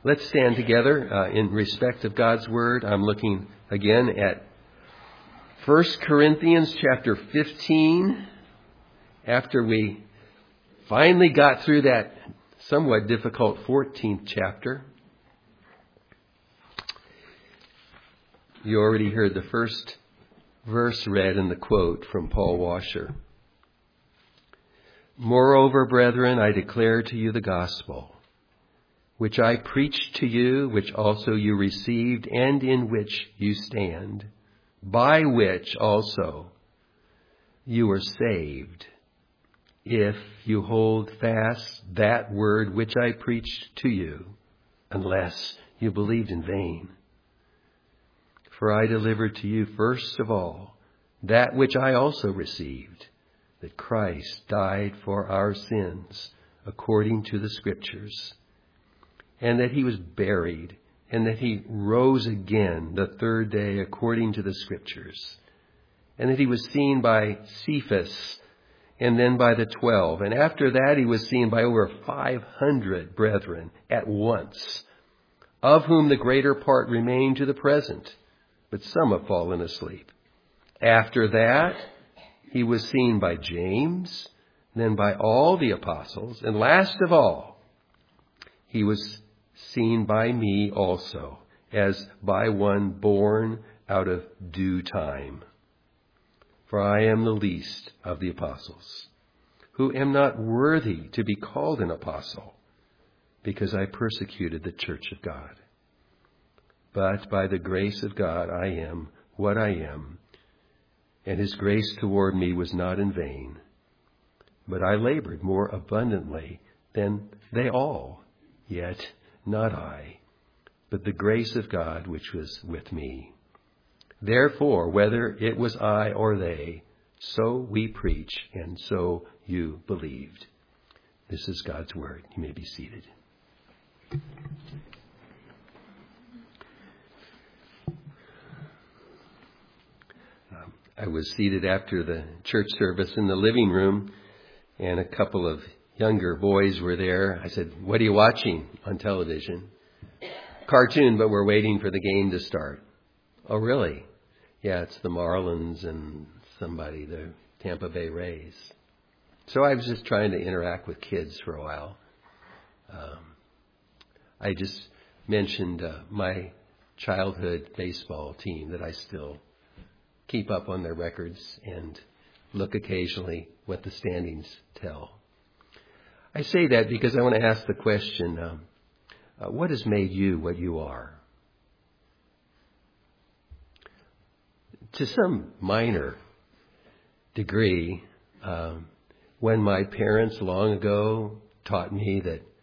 Let's stand together in respect of God's Word. I'm looking again at 1 Corinthians chapter 15. After we finally got through that somewhat difficult 14th chapter. You already heard the first verse read in the quote from Paul Washer. Moreover, brethren, I declare to you the gospel, which I preached to you, which also you received, and in which you stand, by which also you are saved, if you hold fast that word which I preached to you, unless you believed in vain. For I delivered to you first of all that which I also received, that Christ died for our sins according to the Scriptures, and that he was buried, and that he rose again the third day according to the Scriptures, and that he was seen by Cephas, and then by the 12. And after that he was seen by over 500 brethren at once, of whom the greater part remain to the present, but some have fallen asleep. After that he was seen by James, then by all the apostles, and last of all he was seen by me also, as by one born out of due time. For I am the least of the apostles, who am not worthy to be called an apostle, because I persecuted the church of God. But by the grace of God I am what I am, and his grace toward me was not in vain. But I labored more abundantly than they all, yet not I, but the grace of God which was with me. Therefore, whether it was I or they, so we preach, and so you believed. This is God's Word. You may be seated. I was seated after the church service in the living room, and a couple of younger boys were there. I said, "What are you watching on television?" "Cartoon, but we're waiting for the game to start." "Oh, really?" "Yeah, it's the Marlins and somebody, the Tampa Bay Rays." So I was just trying to interact with kids for a while. I just mentioned my childhood baseball team that I still keep up on their records and look occasionally what the standings tell. I say that because I want to ask the question, what has made you what you are? To some minor degree, when my parents long ago taught me,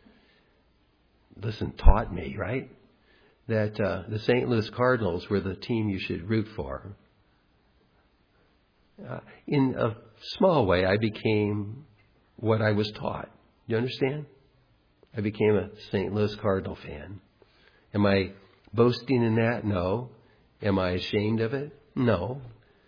right? That the St. Louis Cardinals were the team you should root for. In a small way, I became what I was taught. You understand? I became a St. Louis Cardinal fan. Am I boasting in that? No. Am I ashamed of it? No.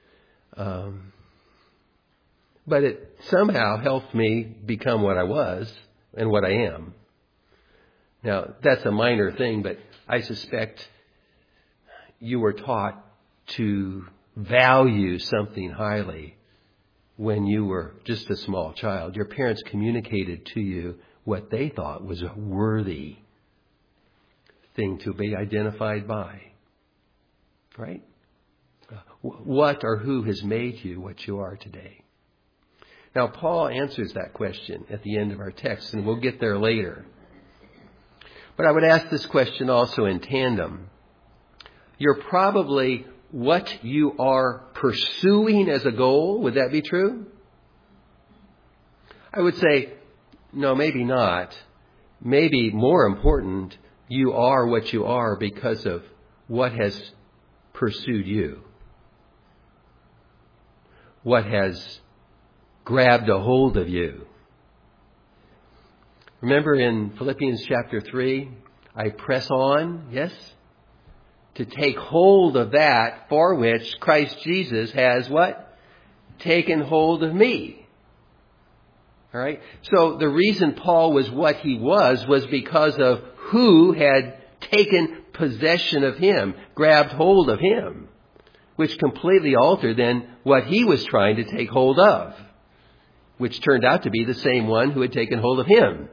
But it somehow helped me become what I was and what I am. Now, that's a minor thing, but I suspect you were taught to value something highly when you were just a small child. Your parents communicated to you what they thought was a worthy thing to be identified by. Right? What or who has made you what you are today? Now, Paul answers that question at the end of our text, and we'll get there later. But I would ask this question also in tandem. You're probably what you are pursuing as a goal. Would that be true? I would say, no, maybe not. Maybe more important, you are what you are because of what has pursued you. What has grabbed a hold of you. Remember in Philippians chapter 3, I press on, yes? To take hold of that for which Christ Jesus has what? Taken hold of me. All right? So the reason Paul was what he was because of who had taken possession of him, grabbed hold of him, which completely altered then what he was trying to take hold of, which turned out to be the same one who had taken hold of him.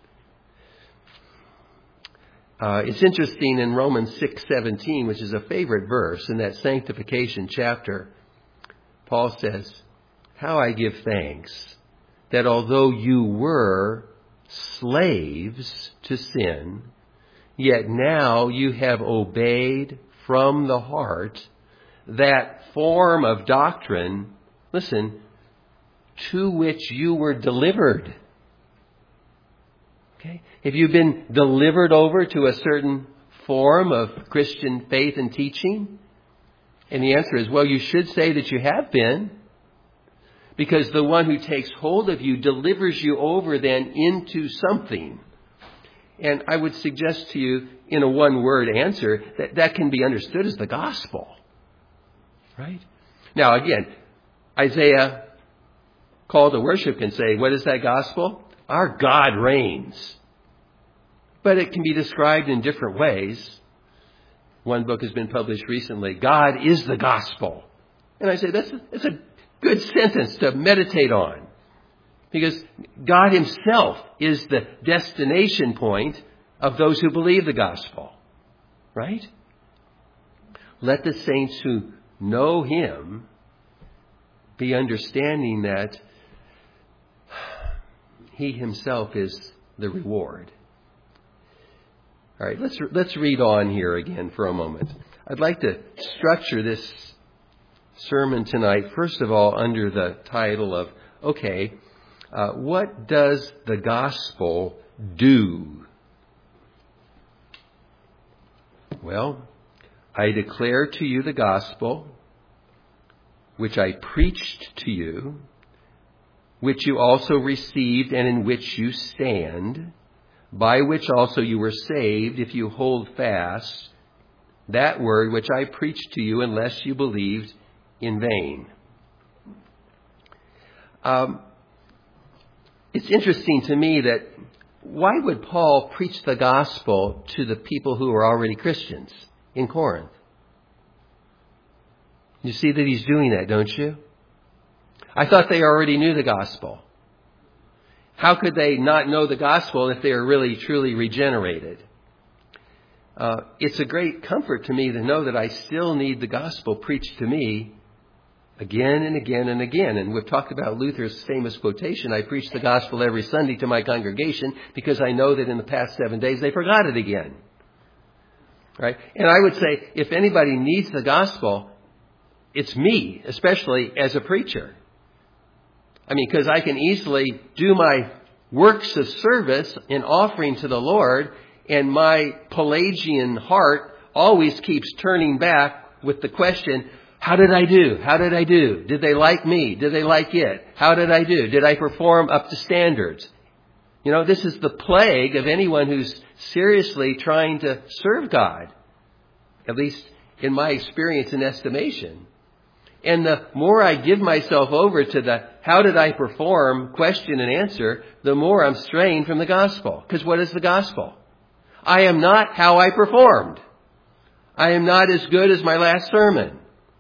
It's interesting in Romans 6:17, which is a favorite verse in that sanctification chapter, Paul says, "How I give thanks that although you were slaves to sin, yet now you have obeyed from the heart that form of doctrine," listen, "to which you were delivered." Okay? Have you been delivered over to a certain form of Christian faith and teaching? And the answer is, well, you should say that you have been. Because the one who takes hold of you delivers you over then into something. And I would suggest to you in a one-word answer that can be understood as the gospel. Right? Now again, Isaiah, call to worship, can say, what is that gospel? Our God reigns. But it can be described in different ways. One book has been published recently, God is the gospel. And I say that's a good sentence to meditate on. Because God himself is the destination point of those who believe the gospel. Right? Let the saints who know him be understanding that he himself is the reward. All right, let's read on here again for a moment. I'd like to structure this sermon tonight, first of all, under the title of, what does the gospel do? Well, I declare to you the gospel, which I preached to you, which you also received and in which you stand, by which also you were saved if you hold fast that word which I preached to you, unless you believed in vain. It's interesting to me that why would Paul preach the gospel to the people who are already Christians in Corinth? You see that he's doing that, don't you? I thought they already knew the gospel. How could they not know the gospel if they are really, truly regenerated? It's a great comfort to me to know that I still need the gospel preached to me again and again and again. And we've talked about Luther's famous quotation, I preach the gospel every Sunday to my congregation because I know that in the past 7 days they forgot it again. Right? And I would say if anybody needs the gospel, it's me, especially as a preacher. I mean, because I can easily do my works of service in offering to the Lord, and my Pelagian heart always keeps turning back with the question, how did I do? How did I do? Did they like me? Did they like it? How did I do? Did I perform up to standards? You know, this is the plague of anyone who's seriously trying to serve God, at least in my experience and estimation. And the more I give myself over to the how did I perform question and answer, the more I'm straying from the gospel. Because what is the gospel? I am not how I performed. I am not as good as my last sermon.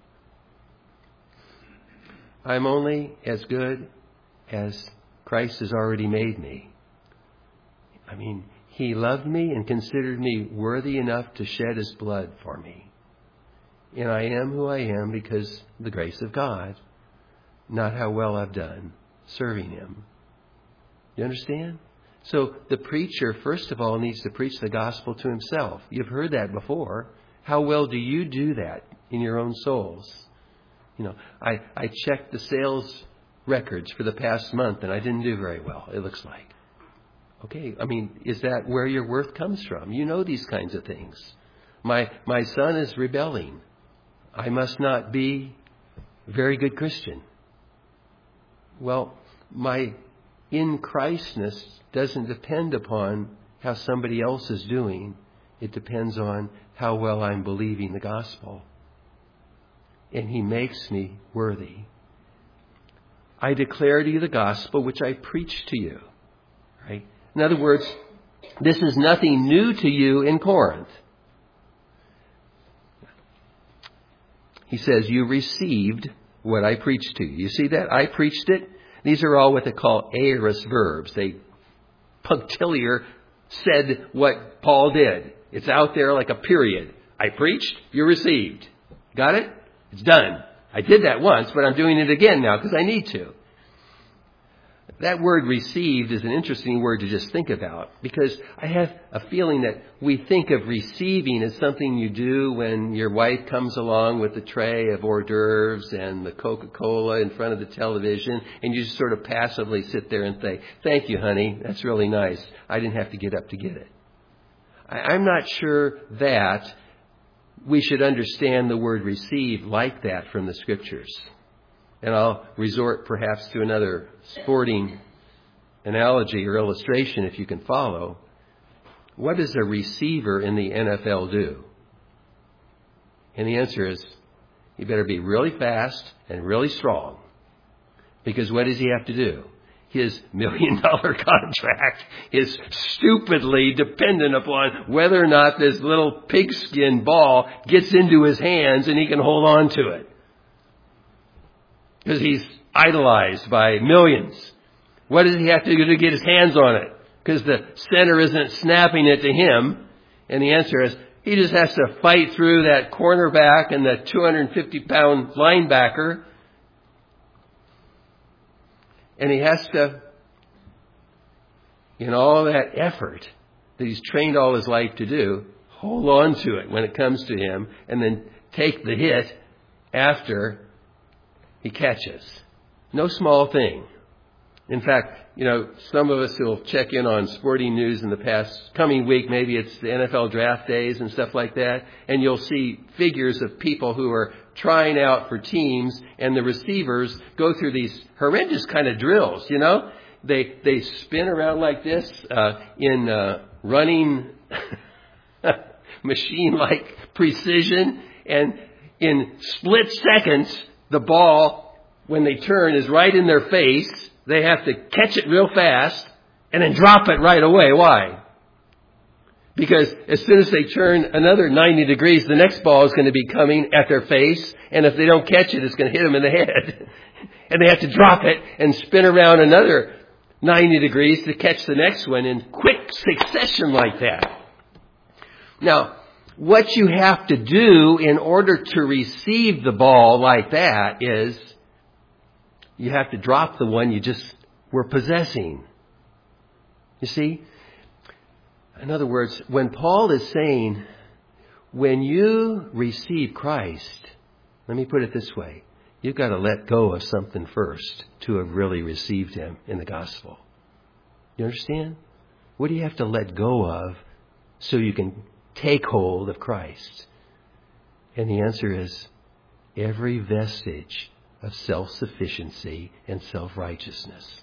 I'm only as good as Christ has already made me. I mean, he loved me and considered me worthy enough to shed his blood for me. And I am who I am because of the grace of God, not how well I've done serving him. You understand? So the preacher, first of all, needs to preach the gospel to himself. You've heard that before. How well do you do that in your own souls? You know, I checked the sales records for the past month and I didn't do very well, it looks like. Okay, I mean, is that where your worth comes from? You know these kinds of things. My son is rebelling. I must not be a very good Christian. Well, my in Christness doesn't depend upon how somebody else is doing. It depends on how well I'm believing the gospel. And he makes me worthy. I declare to you the gospel which I preached to you. Right? In other words, this is nothing new to you in Corinth. He says, you received what I preached to you. You see that? I preached it. These are all what they call aorist verbs. They punctiliar said what Paul did. It's out there like a period. I preached, you received. Got it? It's done. I did that once, but I'm doing it again now because I need to. That word received is an interesting word to just think about, because I have a feeling that we think of receiving as something you do when your wife comes along with the tray of hors d'oeuvres and the Coca-Cola in front of the television, and you just sort of passively sit there and say, thank you, honey, that's really nice. I didn't have to get up to get it. I'm not sure that we should understand the word receive like that from the Scriptures. And I'll resort perhaps to another sporting analogy or illustration if you can follow. What does a receiver in the NFL do? And the answer is, he better be really fast and really strong. Because what does he have to do? His $1 million contract is stupidly dependent upon whether or not this little pigskin ball gets into his hands and he can hold on to it. Because he's idolized by millions. What does he have to do to get his hands on it? Because the center isn't snapping it to him. And the answer is, he just has to fight through that cornerback and the 250-pound linebacker. And he has to, in all that effort that he's trained all his life to do, hold on to it when it comes to him and then take the hit after he catches. No small thing. In fact, some of us who will check in on sporting news in the past coming week, maybe it's the NFL draft days and stuff like that, and you'll see figures of people who are trying out for teams, and the receivers go through these horrendous kind of drills, They spin around like this in running machine-like precision, and in split seconds, the ball, when they turn, is right in their face. They have to catch it real fast and then drop it right away. Why? Because as soon as they turn another 90 degrees, the next ball is going to be coming at their face. And if they don't catch it, it's going to hit them in the head. And they have to drop it and spin around another 90 degrees to catch the next one in quick succession like that. Now, what you have to do in order to receive the ball like that is you have to drop the one you just were possessing. You see? In other words, when Paul is saying, when you receive Christ, let me put it this way, you've got to let go of something first to have really received Him in the gospel. You understand? What do you have to let go of so you can take hold of Christ? And the answer is every vestige of self-sufficiency and self-righteousness.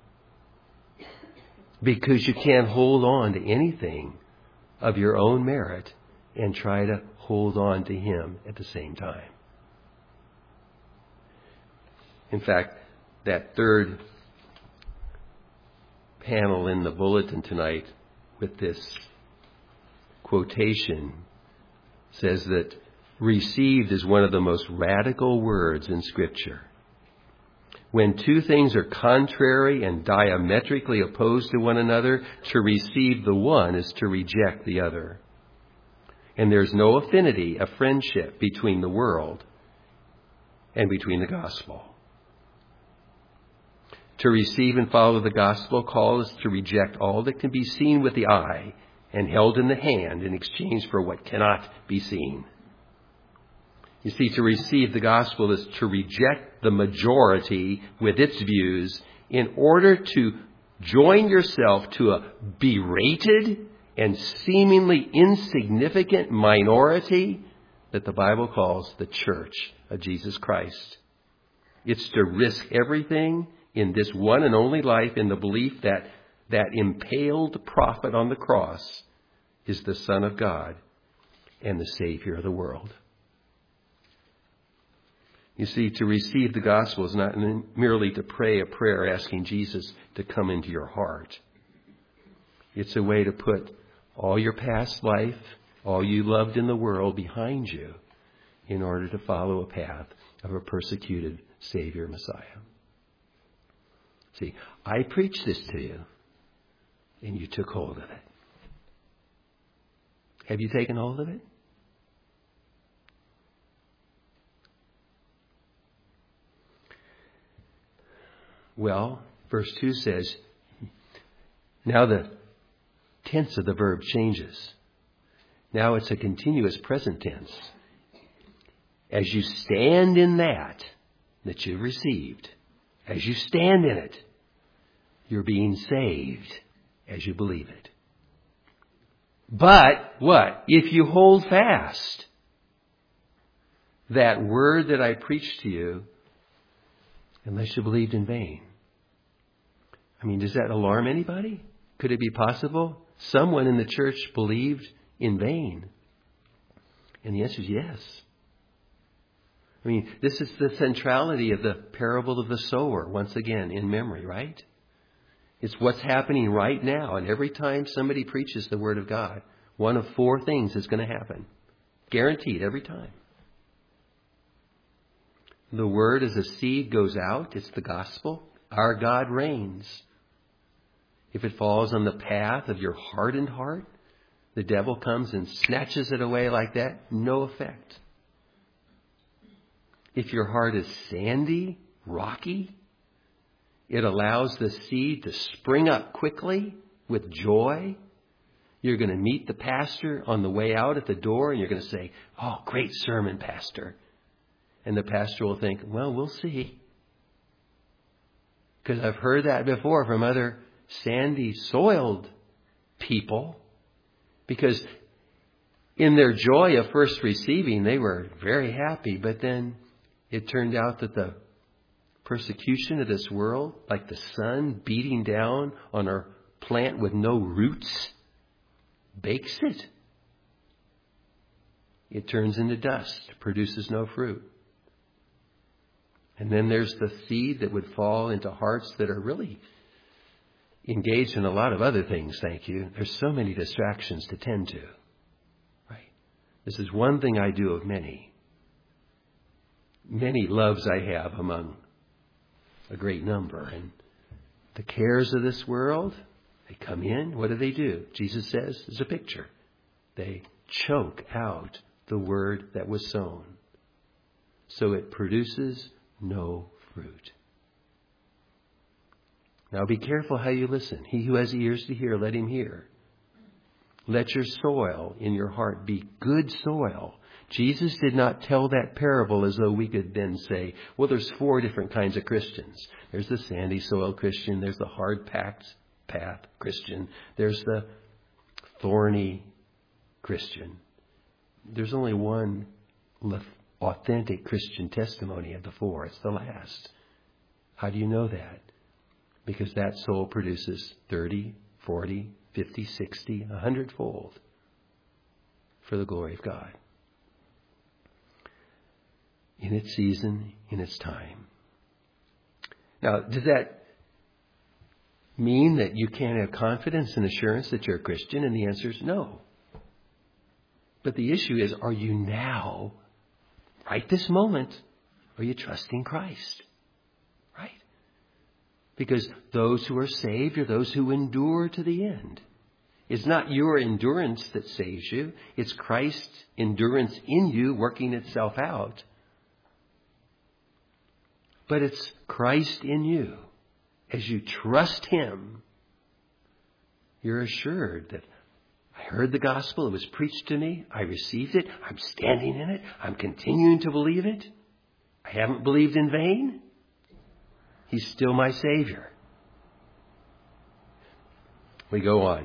Because you can't hold on to anything of your own merit and try to hold on to Him at the same time. In fact, that third panel in the bulletin tonight with this quotation says that received is one of the most radical words in Scripture. When two things are contrary and diametrically opposed to one another, to receive the one is to reject the other. And there's no affinity, a friendship between the world and between the gospel. To receive and follow the gospel calls to reject all that can be seen with the eye and held in the hand in exchange for what cannot be seen. You see, to receive the gospel is to reject the majority with its views in order to join yourself to a berated and seemingly insignificant minority that the Bible calls the Church of Jesus Christ. It's to risk everything in this one and only life in the belief that that impaled prophet on the cross is the Son of God and the Savior of the world. You see, to receive the gospel is not merely to pray a prayer asking Jesus to come into your heart. It's a way to put all your past life, all you loved in the world behind you, in order to follow a path of a persecuted Savior Messiah. See, I preached this to you, and you took hold of it. Have you taken hold of it? Well, verse 2 says, now the tense of the verb changes. Now it's a continuous present tense. As you stand in that you've received, as you stand in it, you're being saved as you believe it. But what? If you hold fast that word that I preached to you, unless you believed in vain. I mean, does that alarm anybody? Could it be possible someone in the church believed in vain? And the answer is yes. I mean, this is the centrality of the parable of the sower, once again, in memory, right? It's what's happening right now. And every time somebody preaches the Word of God, one of four things is going to happen. Guaranteed every time. The Word as a seed goes out. It's the gospel. Our God reigns. If it falls on the path of your hardened heart, the devil comes and snatches it away like that. No effect. If your heart is sandy, rocky, it allows the seed to spring up quickly with joy. You're going to meet the pastor on the way out at the door and you're going to say, "Oh, great sermon, Pastor." And the pastor will think, "Well, we'll see." Because I've heard that before from other sandy, soiled people. Because in their joy of first receiving, they were very happy. But then it turned out that the persecution of this world, like the sun beating down on a plant with no roots, bakes it. It turns into dust, produces no fruit. And then there's the seed that would fall into hearts that are really engaged in a lot of other things, thank you. There's so many distractions to tend to. Right? This is one thing I do of many. Many loves I have among a great number. And the cares of this world, they come in. What do? Jesus says, there's a picture. They choke out the word that was sown. So it produces no fruit. Now be careful how you listen. He who has ears to hear, let him hear. Let your soil in your heart be good soil. Jesus did not tell that parable as though we could then say, well, there's 4 different kinds of Christians. There's the sandy soil Christian. There's the hard-packed path Christian. There's the thorny Christian. There's only one authentic Christian testimony of the 4. It's the last. How do you know that? Because that soul produces 30, 40, 50, 60, 100-fold for the glory of God. In its season, in its time. Now, does that mean that you can't have confidence and assurance that you're a Christian? And the answer is no. But the issue is, are you now, right this moment, are you trusting Christ? Right? Because those who are saved are those who endure to the end. It's not your endurance that saves you. It's Christ's endurance in you working itself out. But it's Christ in you. As you trust Him, you're assured that I heard the gospel. It was preached to me. I received it. I'm standing in it. I'm continuing to believe it. I haven't believed in vain. He's still my Savior. We go on.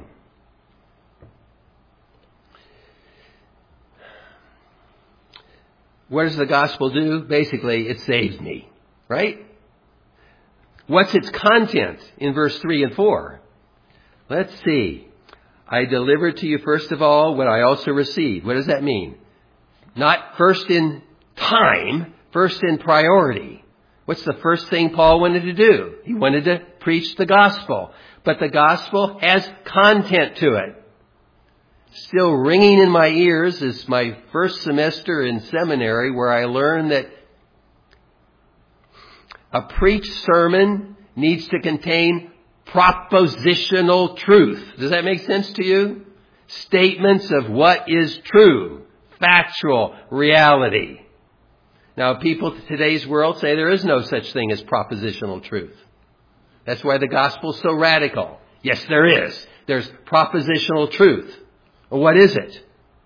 What does the gospel do? Basically, it saves me. Right? What's its content in verse 3 and 4? Let's see. I delivered to you first of all what I also received. What does that mean? Not first in time, first in priority. What's the first thing Paul wanted to do? He wanted to preach the gospel. But the gospel has content to it. still ringing in my ears is my first semester in seminary, where I learned that a preached sermon needs to contain propositional truth. Does that make sense to you? Statements of what is true, factual, reality. Now, people in today's world say there is no such thing as propositional truth. That's why the gospel is so radical. Yes, there is. There's propositional truth. Well, what is it?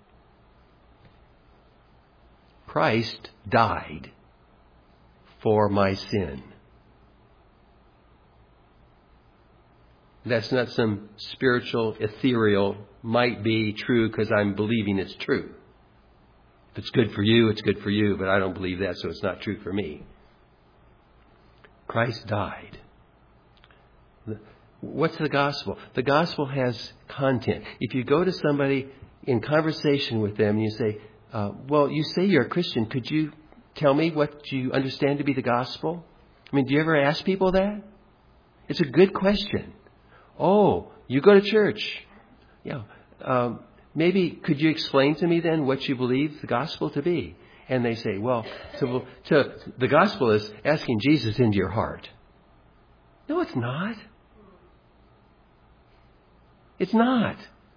Christ died for my sin. That's not some spiritual, ethereal, might be true because I'm believing it's true. If it's good for you, it's good for you, but I don't believe that, so it's not true for me. Christ died. What's the gospel? The gospel has content. If you go to somebody in conversation with them and you say, well, you say you're a Christian. Could you tell me what you understand to be the gospel? I mean, do you ever ask people that? It's a good question. Oh, you go to church. Yeah. Maybe could you explain to me then what you believe the gospel to be? And they say, well, the gospel is asking Jesus into your heart. No, it's not. It's not.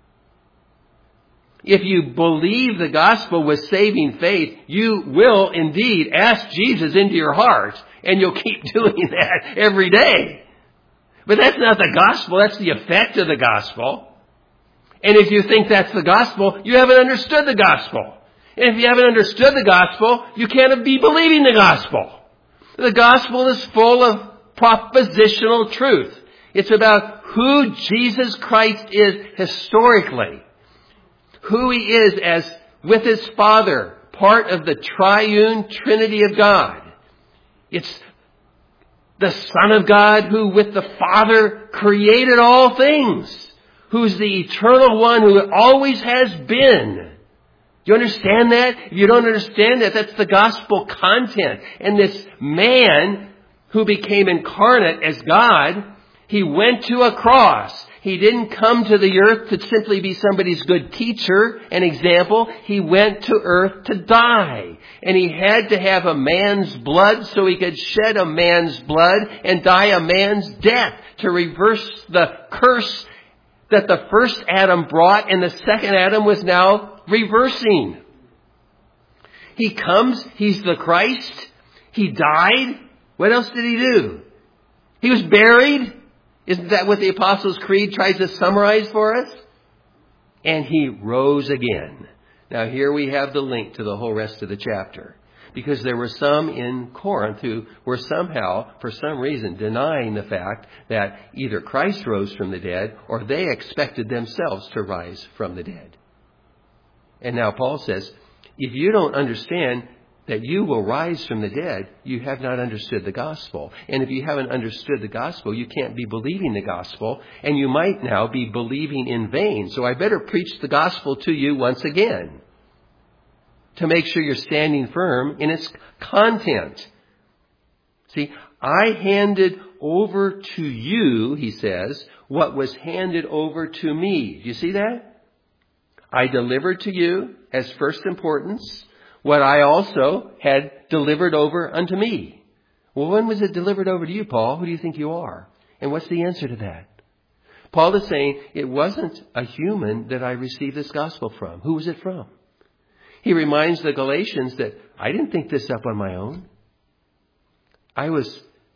If you believe the gospel with saving faith, you will indeed ask Jesus into your heart, and you'll keep doing that every day. But that's not the gospel. That's the effect of the gospel. And if you think that's the gospel, you haven't understood the gospel. And if you haven't understood the gospel, you can't be believing the gospel. The gospel is full of propositional truth. It's about who Jesus Christ is historically. Who He is as with His Father, part of the triune Trinity of God. It's the Son of God who with the Father created all things. Who's the eternal one who always has been. Do you understand that? If you don't understand that, that's the gospel content. And this man who became incarnate as God, He went to a cross. He didn't come to the earth to simply be somebody's good teacher and example. He went to earth to die. And He had to have a man's blood so He could shed a man's blood and die a man's death to reverse the curse that the first Adam brought and the second Adam was now reversing. He comes, He's the Christ. He died. What else did He do? He was buried. Isn't that what the Apostles' Creed tries to summarize for us? And He rose again. Now here we have the link to the whole rest of the chapter. Because there were some in Corinth who were somehow, for some reason, denying the fact that either Christ rose from the dead or they expected themselves to rise from the dead. And now Paul says, if you don't understand that you will rise from the dead, you have not understood the gospel. And if you haven't understood the gospel, you can't be believing the gospel, and you might now be believing in vain. So I better preach the gospel to you once again, to make sure you're standing firm in its content. See, I handed over to you, he says, what was handed over to me. Do you see that? I delivered to you as first importance what I also had delivered over unto me. Well, when was it delivered over to you, Paul? Who do you think you are? And what's the answer to that? Paul is saying it wasn't a human that I received this gospel from. Who was it from? He reminds the Galatians that I didn't think this up on my own. I was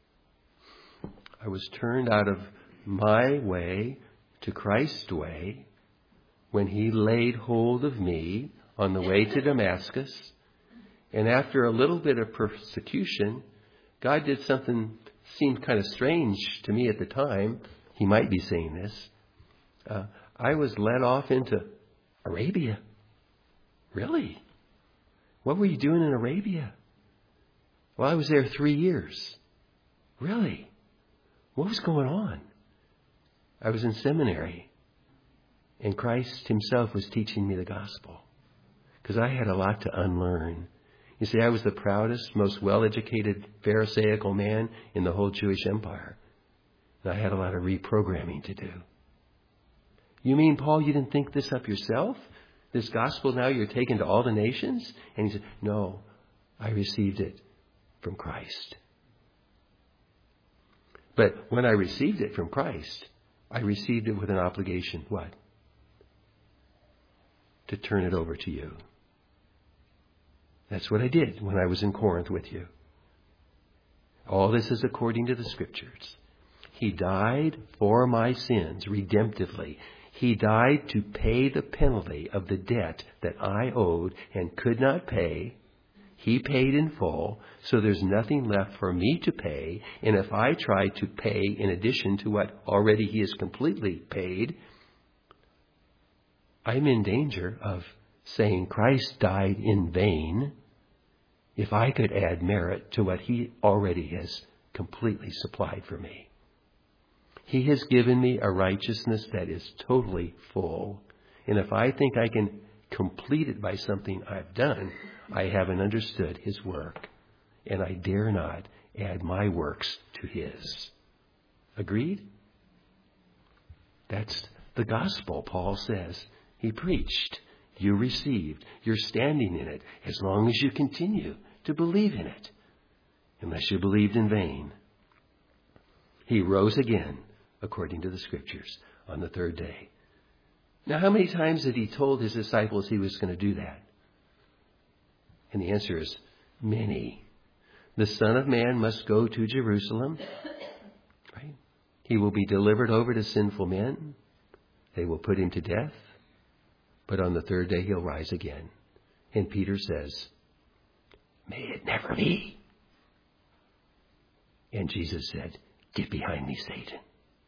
turned out of my way to Christ's way when He laid hold of me on the way to Damascus. And after a little bit of persecution, God did something that seemed kind of strange to me at the time. He might be saying this. I was led off into Arabia. Really? What were you doing in Arabia? Well, I was there 3 years. Really? What was going on? I was in seminary, and Christ Himself was teaching me the gospel, because I had a lot to unlearn. You see, I was the proudest, most well-educated Pharisaical man in the whole Jewish empire, and I had a lot of reprogramming to do. You mean, Paul, you didn't think this up yourself? This gospel now you're taking to all the nations? And he said, no, I received it from Christ. But when I received it from Christ, I received it with an obligation. What? To turn it over to you. That's what I did when I was in Corinth with you. All this is according to the Scriptures. He died for my sins redemptively. He died to pay the penalty of the debt that I owed and could not pay. He paid in full, so there's nothing left for me to pay. And if I try to pay in addition to what already He has completely paid, I'm in danger of saying Christ died in vain if I could add merit to what He already has completely supplied for me. He has given me a righteousness that is totally full. And if I think I can complete it by something I've done, I haven't understood His work. And I dare not add my works to His. Agreed? That's the gospel, Paul says. He preached. You received. You're standing in it as long as you continue to believe in it. Unless you believed in vain. He rose again, according to the Scriptures, on the third day. Now, how many times had He told His disciples He was going to do that? And the answer is many. The Son of Man must go to Jerusalem. Right? He will be delivered over to sinful men. They will put Him to death. But on the third day He'll rise again. And Peter says, may it never be. And Jesus said, get behind me, Satan.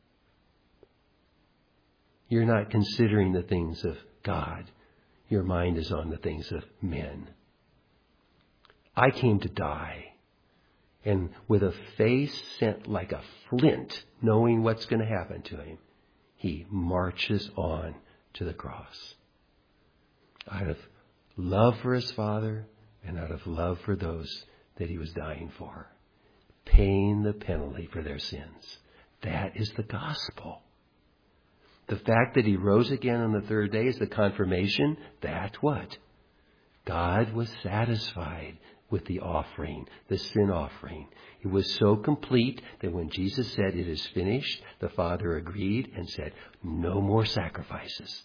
You're not considering the things of God. Your mind is on the things of men. I came to die. And with a face set like a flint, knowing what's going to happen to Him, He marches on to the cross. Out of love for His Father and out of love for those that He was dying for. Paying the penalty for their sins. That is the gospel. The fact that He rose again on the third day is the confirmation that what? God was satisfied with the offering, the sin offering. It was so complete that when Jesus said it is finished, the Father agreed and said, no more sacrifices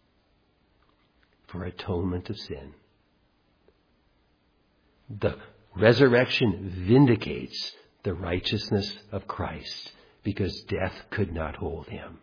for atonement of sin. The resurrection vindicates the righteousness of Christ because death could not hold Him.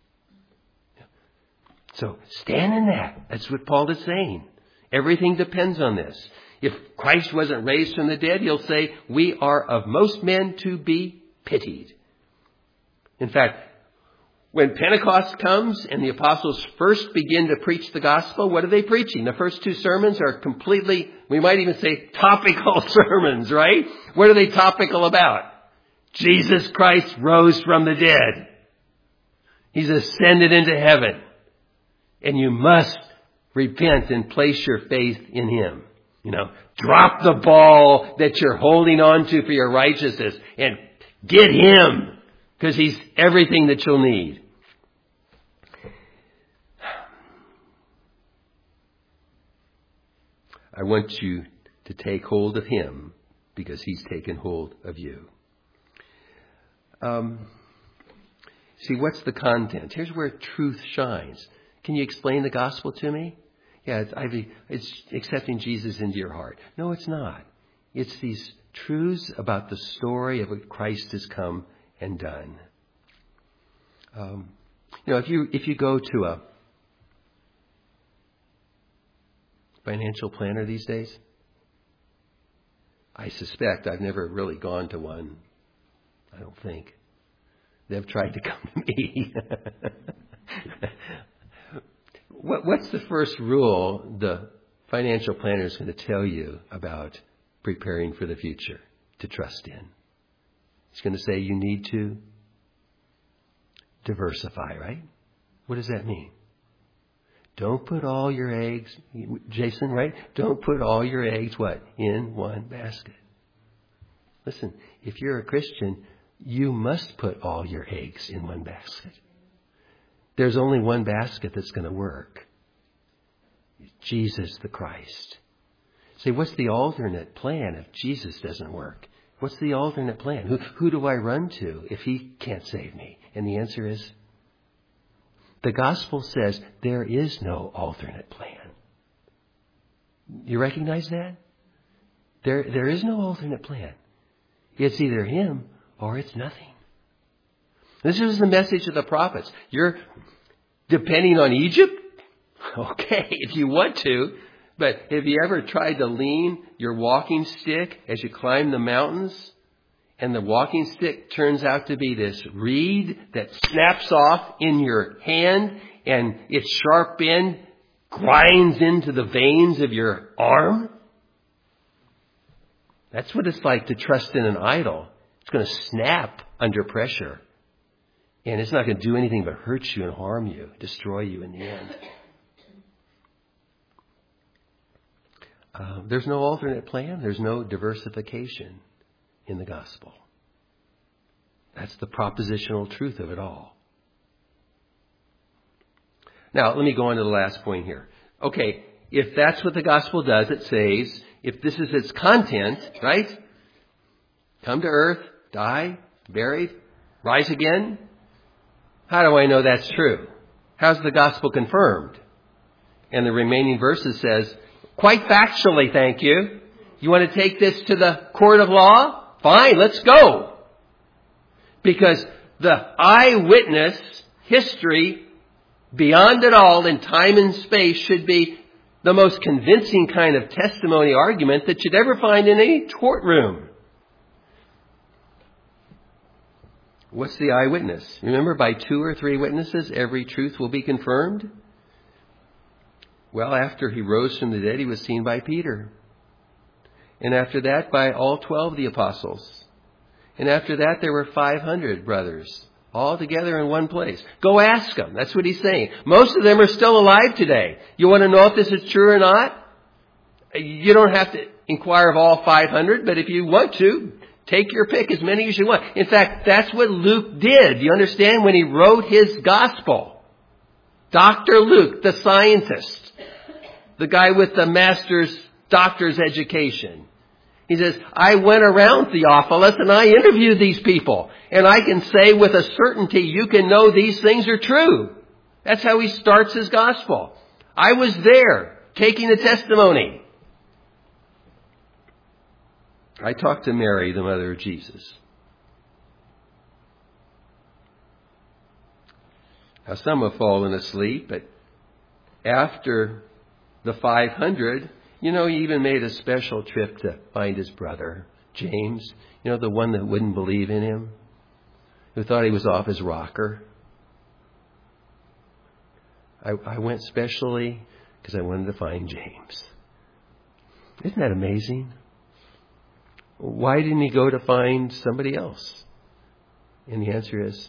So stand in that. That's what Paul is saying. Everything depends on this. If Christ wasn't raised from the dead, he'll say, we are of most men to be pitied. In fact, when Pentecost comes and the apostles first begin to preach the gospel, what are they preaching? The first two sermons are completely, we might even say, topical sermons, right? What are they topical about? Jesus Christ rose from the dead. He's ascended into heaven. And you must repent and place your faith in Him. You know, drop the ball that you're holding on to for your righteousness and get Him because He's everything that you'll need. I want you to take hold of Him because He's taken hold of you. See, what's the content? Here's where truth shines. Can you explain the gospel to me? Yeah, it's accepting Jesus into your heart. No, it's not. It's these truths about the story of what Christ has come and done. If you go to a financial planner these days, I suspect I've never really gone to one. I don't think. They've tried to come to me. What's the first rule the financial planner is going to tell you about preparing for the future to trust in? He's going to say you need to diversify, right? What does that mean? Don't put all your eggs, Jason, right? Don't put all your eggs, what? In one basket. Listen, if you're a Christian, you must put all your eggs in one basket. there's only one basket that's going to work. Jesus the Christ. Say, what's the alternate plan if Jesus doesn't work? What's the alternate plan? Who do I run to if he can't save me? And the answer is, the gospel says there is no alternate plan. You recognize that? There is no alternate plan. It's either him or it's nothing. This is the message of the prophets. You're depending on Egypt? Okay, if you want to. But have you ever tried to lean your walking stick as you climb the mountains? And the walking stick turns out to be this reed that snaps off in your hand, and its sharp end grinds into the veins of your arm? That's what it's like to trust in an idol. It's going to snap under pressure. And it's not going to do anything but hurt you and harm you, destroy you in the end. There's no alternate plan. There's no diversification in the gospel. That's the propositional truth of it all. Now, let me go on to the last point here. Okay, if that's what the gospel does, it says, if this is its content, right? Come to earth, die, buried, rise again. How do I know that's true? How's the gospel confirmed? And the remaining verses says, quite factually, thank you. You want to take this to the court of law? Fine, let's go. Because the eyewitness history, beyond it all in time and space, should be the most convincing kind of testimony argument that you'd ever find in any courtroom. What's the eyewitness? Remember, by 2 or 3 witnesses, every truth will be confirmed. Well, after he rose from the dead, he was seen by Peter. And after that, by all 12 of the apostles. And after that, there were 500 brothers, all together in one place. Go ask them. That's what he's saying. Most of them are still alive today. You want to know if this is true or not? You don't have to inquire of all 500, but if you want to, take your pick, as many as you want. In fact, that's what Luke did. You understand? When he wrote his gospel. Dr. Luke, the scientist, the guy with the doctor's education. He says, I went around Theophilus and I interviewed these people. And I can say with a certainty, you can know these things are true. That's how he starts his gospel. I was there taking the testimony. I talked to Mary, the mother of Jesus. Now, some have fallen asleep, but after the 500, he even made a special trip to find his brother, James. The one that wouldn't believe in him, who thought he was off his rocker. I went specially because I wanted to find James. Isn't that amazing? Why didn't he go to find somebody else? And the answer is,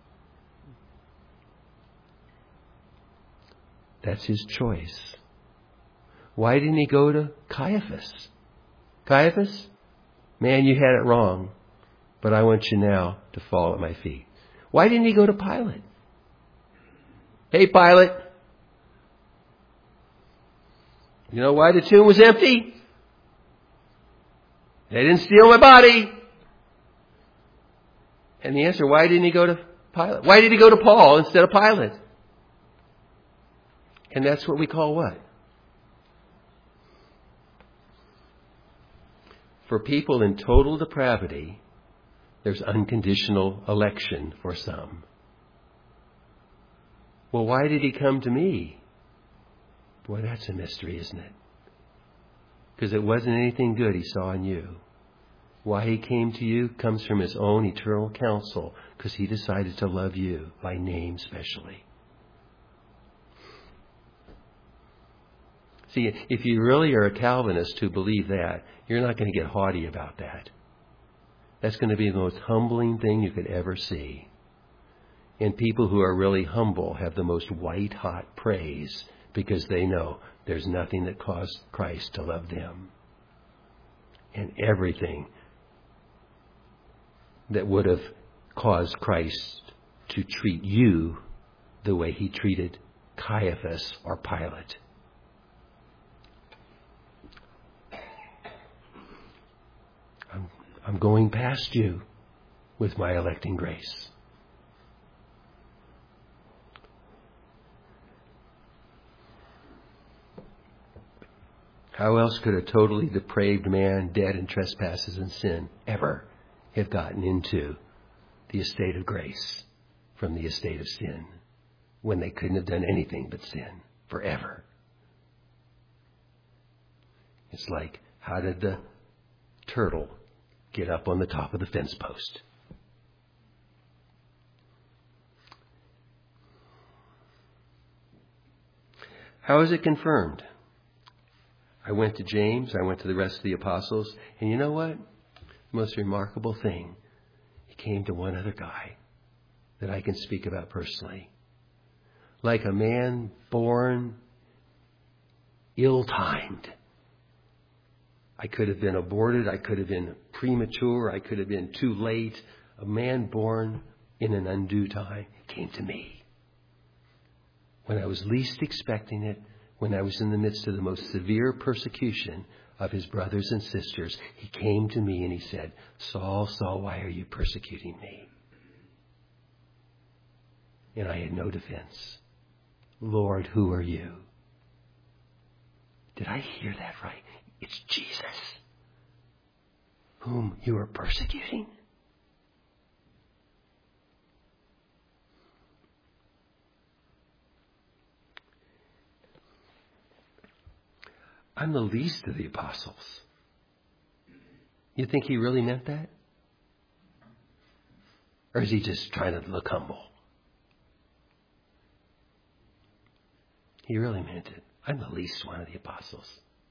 that's his choice. Why didn't he go to Caiaphas? Caiaphas, man, you had it wrong, but I want you now to fall at my feet. Why didn't he go to Pilate? Hey, Pilate, you know why the tomb was empty? They didn't steal my body. And the answer, why didn't he go to Pilate? Why did he go to Paul instead of Pilate? And that's what we call what? For people in total depravity, there's unconditional election for some. Well, why did he come to me? Boy, that's a mystery, isn't it? Because it wasn't anything good he saw in you. Why he came to you comes from his own eternal counsel, because he decided to love you by name specially. See, if you really are a Calvinist who believe that, you're not going to get haughty about that. That's going to be the most humbling thing you could ever see. And people who are really humble have the most white-hot praise because they know there's nothing that caused Christ to love them. And everything that would have caused Christ to treat you the way he treated Caiaphas or Pilate. I'm going past you with my electing grace. How else could a totally depraved man, dead in trespasses and sin, ever have gotten into the estate of grace from the estate of sin when they couldn't have done anything but sin forever? It's like, how did the turtle get up on the top of the fence post? How is it confirmed? I went to James, I went to the rest of the apostles, and you know what? The most remarkable thing, he came to one other guy that I can speak about personally. Like a man born ill-timed. I could have been aborted, I could have been premature, I could have been too late. A man born in an undue time came to me. When I was least expecting it, when I was in the midst of the most severe persecution of his brothers and sisters, he came to me and he said, Saul, Saul, why are you persecuting me? And I had no defense. Lord, who are you? Did I hear that right? It's Jesus, whom you are persecuting. I'm the least of the apostles. You think he really meant that? Or is he just trying to look humble? He really meant it. I'm the least one of the apostles.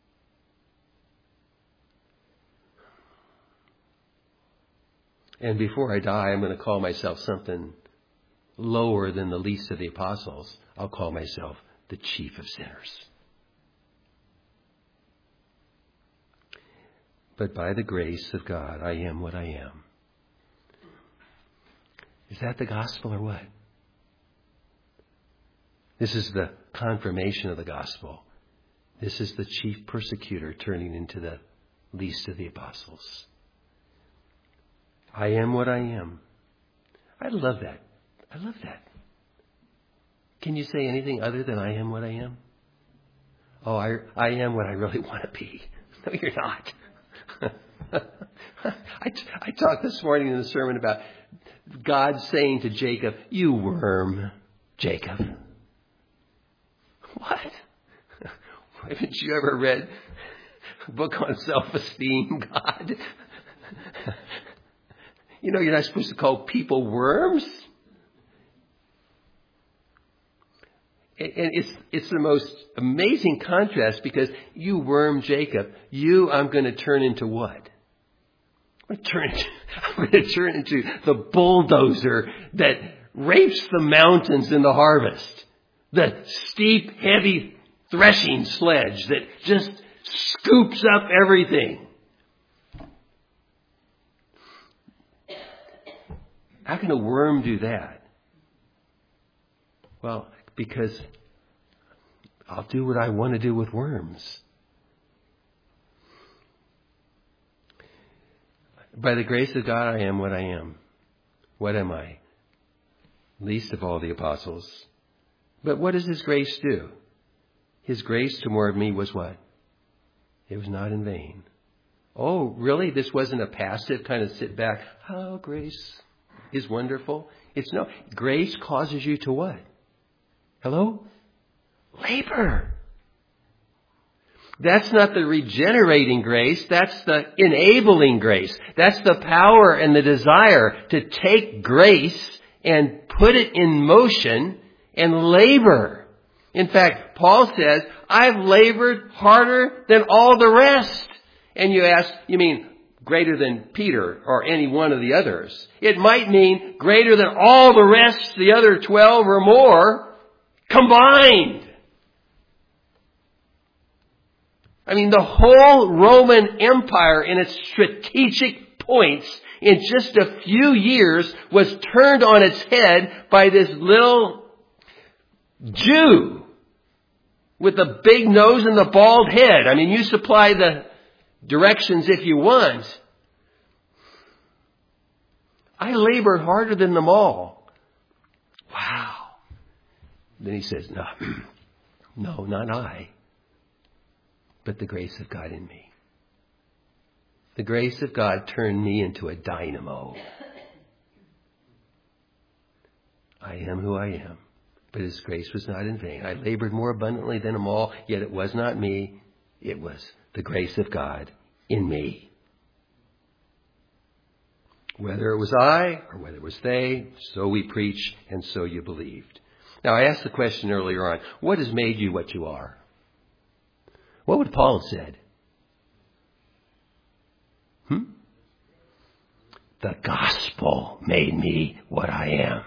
And before I die, I'm going to call myself something lower than the least of the apostles. I'll call myself the chief of sinners. But by the grace of God, I am what I am. Is that the gospel or what? This is the confirmation of the gospel. This is the chief persecutor turning into the least of the apostles. I am what I am. I love that. I love that. Can you say anything other than I am what I am? Oh, I am what I really want to be. No, you're not. I talked this morning in the sermon about God saying to Jacob, you worm, Jacob. What? Haven't you ever read a book on self-esteem, God? You know, you're not supposed to call people worms. And it's the most amazing contrast because you worm Jacob, I'm going to turn into what? I'm going to turn into the bulldozer that rapes the mountains in the harvest. The steep, heavy threshing sledge that just scoops up everything. How can a worm do that? Well, because I'll do what I want to do with worms. By the grace of God, I am what I am. What am I? Least of all the apostles. But what does His grace do? His grace toward me was what? It was not in vain. Oh, really? This wasn't a passive kind of sit back. Oh, grace is wonderful. It's no. Grace causes you to what? Hello? Labor. That's not the regenerating grace. That's the enabling grace. That's the power and the desire to take grace and put it in motion and labor. In fact, Paul says, I've labored harder than all the rest. And you ask, you mean greater than Peter or any one of the others? It might mean greater than all the rest, the other 12 or more, combined. I mean, the whole Roman Empire in its strategic points in just a few years was turned on its head by this little Jew with the big nose and the bald head. I mean, you supply the directions if you want. I labored harder than them all. Wow. Then he says, no, not I, but the grace of God in me. The grace of God turned me into a dynamo. I am who I am, but His grace was not in vain. I labored more abundantly than them all, yet it was not me. It was the grace of God in me. Whether it was I or whether it was they, so we preach and so you believed. Now, I asked the question earlier on, what has made you what you are? What would Paul have said? The gospel made me what I am.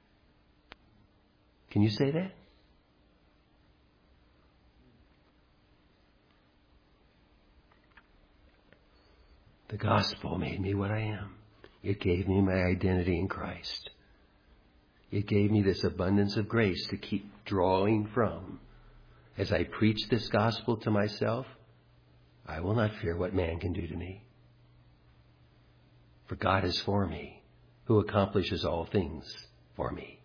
Can you say that? The gospel made me what I am. It gave me my identity in Christ. It gave me this abundance of grace to keep drawing from. As I preach this gospel to myself, I will not fear what man can do to me. For God is for me, who accomplishes all things for me.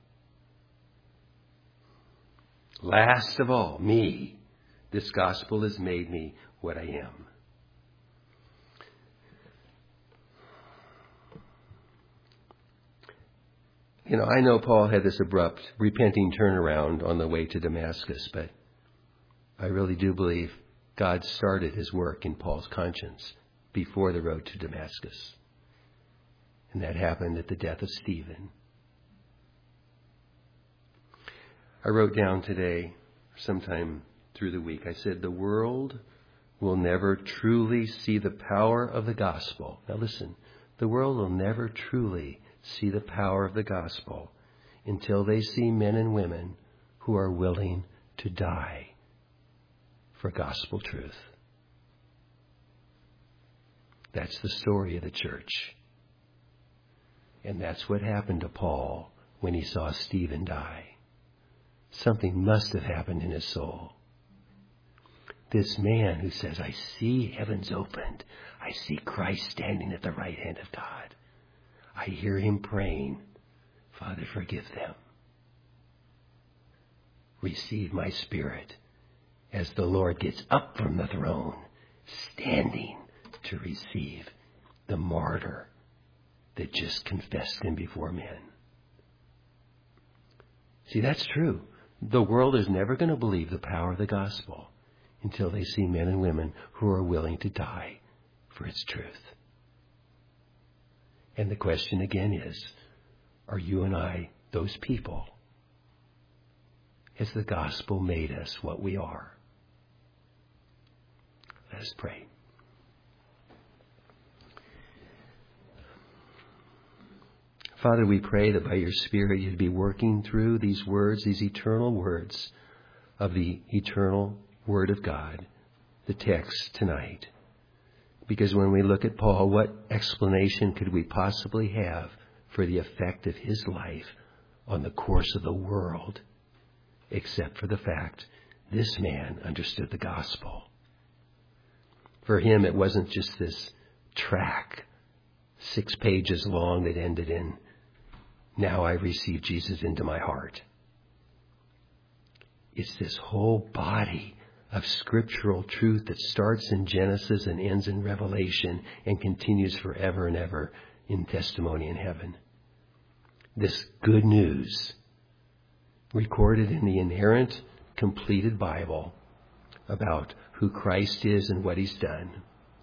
Last of all, me, this gospel has made me what I am. You know, I know Paul had this abrupt, repenting turnaround on the way to Damascus, but I really do believe God started His work in Paul's conscience before the road to Damascus. And that happened at the death of Stephen. I wrote down today, sometime through the week, I said, the world will never truly see the power of the gospel. Now listen, the world will never truly see the power of the gospel until they see men and women who are willing to die for gospel truth. That's the story of the church. And that's what happened to Paul when he saw Stephen die. Something must have happened in his soul. This man who says, I see heavens opened. I see Christ standing at the right hand of God. I hear Him praying, Father, forgive them. Receive my spirit as the Lord gets up from the throne, standing to receive the martyr that just confessed Him before men. See, that's true. The world is never going to believe the power of the gospel until they see men and women who are willing to die for its truth. And the question again is, are you and I those people? Has the gospel made us what we are? Let us pray. Father, we pray that by your Spirit you'd be working through these words, these eternal words of the eternal Word of God, the text tonight. Because when we look at Paul, what explanation could we possibly have for the effect of his life on the course of the world, except for the fact this man understood the gospel? For him, it wasn't just this tract, 6 pages long, that ended in, now I receive Jesus into my heart. It's this whole body of scriptural truth that starts in Genesis and ends in Revelation and continues forever and ever in testimony in heaven. This good news recorded in the inerrant, completed Bible about who Christ is and what He's done.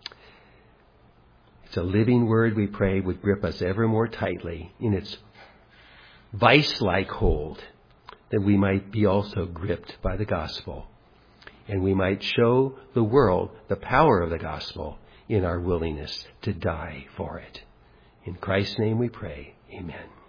It's a living word, we pray, would grip us ever more tightly in its vice-like hold, that we might be also gripped by the gospel. And we might show the world the power of the gospel in our willingness to die for it. In Christ's name we pray. Amen.